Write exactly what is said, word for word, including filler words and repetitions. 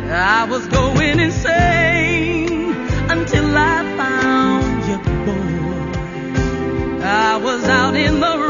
I was going insane until I found you, boy. I was out in the